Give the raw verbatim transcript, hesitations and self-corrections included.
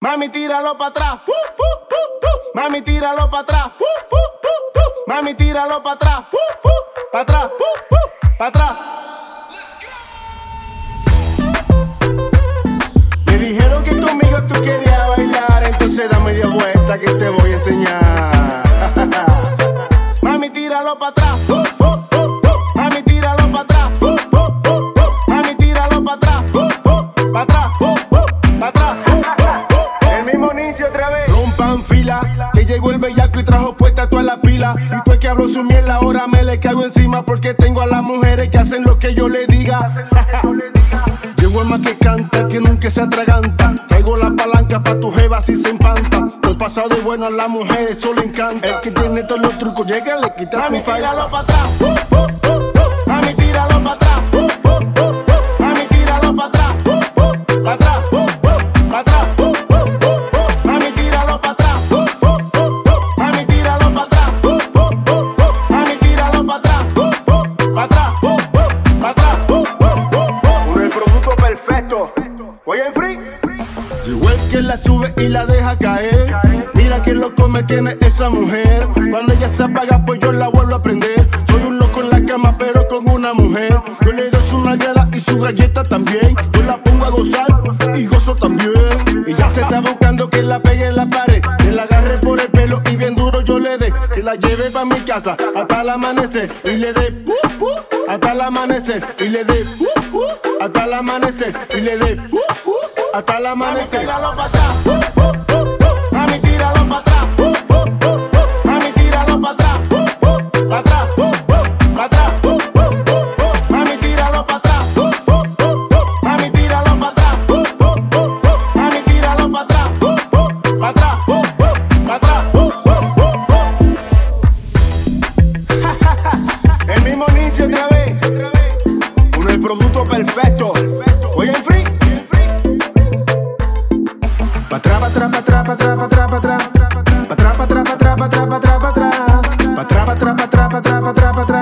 Mami, tíralo pa' atrás. Uh, uh, uh, uh. Mami, tíralo pa' atrás. Uh, uh, uh, uh. Mami, tíralo pa' atrás. Uh, uh, pa' atrás. Uh, uh, pa' atrás. Me dijeron que conmigo tú querías bailar, entonces da media vuelta que te voy a enseñar. Mami, tíralo pa' atrás. Uh, uh, uh, uh. Mami, tíralo pa' atrás. Uh, uh, uh, uh. Mami, tíralo pa' atrás. Uh, uh, pa' atrás. Uh, uh, pa' atrás. El mismo inicio otra vez. Rompan fila, que llegó el bellaco y trajo puesta toda la pila. Y tú es que hablo su miel, ahora me le caigo encima, porque tengo a las mujeres que hacen lo que yo le diga. Llegó el más que canta, que nunca se atraganta. Traigo la palanca pa' tu jeva si se empanta. Estoy pasado de bueno a las mujeres, eso le encanta. El que tiene todos los trucos llega, le quita su falda. Mami, tíralo pa' atrás. Uh, uh, uh, uh. Mami, tíralo pa' atrás. Uh, uh, uh, uh. Mami, tíralo pa' atrás. Uh, uh, pa' atrás. Uh, uh, pa' atrás. Uh, uh, uh, uh. Mami, tíralo pa' atrás. Uh, uh, uh, uh. Mami, tíralo pa' atrás. Uh, uh, uh, uh. Mami, tíralo pa' atrás. Uh, uh, pa' atrás. Uh, uh, pa' atrás. Uh, uh, uh. Uno el producto perfecto. Voy en free. Llegó el que la sube y la deja caer. Mira que loco me tiene esa mujer. Cuando ella se apaga, pues yo la vuelvo a prender. Soy un loco en la cama, pero con una mujer. Yo le doy su nalgada y su galleta también. Yo la pongo a gozar y gozo también. Ella se está buscando que la pegue en la pared, que la agarre por el pelo y bien duro yo le dé. Que la lleve pa' mi casa hasta el amanecer y le dé uh, uh, hasta el amanecer y le dé uh, uh, hasta el amanecer y le dé uh, uh, hasta el amanecer. Mami, tíralo pa' atrás. Uh, uh, uh, uh. Mami, tíralo pa' atrás. Uh, uh, uh, uh. Mami, tíralo pa' atrás. Uh, uh, pa' atrás. Uh, uh, pa' atrás. Uh, uh, uh, uh. Mami, tíralo pa' atrás. Uh, uh, uh, uh. Mami, tíralo pa' atrás. Uh, uh, uh, uh. Mami, tíralo pa' atrás. Uh, uh, pa' atrás. Uh, uh, pa' atrás. Uh, uh, uh, uh. El mismo inicio otra vez. Uno el producto perfecto. Oye, en free. Pa' atrás, pa' atrás, pa' atrás, pa' atrás, pa' atrás, pa' atrás. Pa' atrás, pa' atrás, pa' atrás, pa' atrás, pa' atrás, pa' atrás. Pa' atrás, pa' atrás, pa' atrás, pa' atrás, pa' atrás, pa' atrás.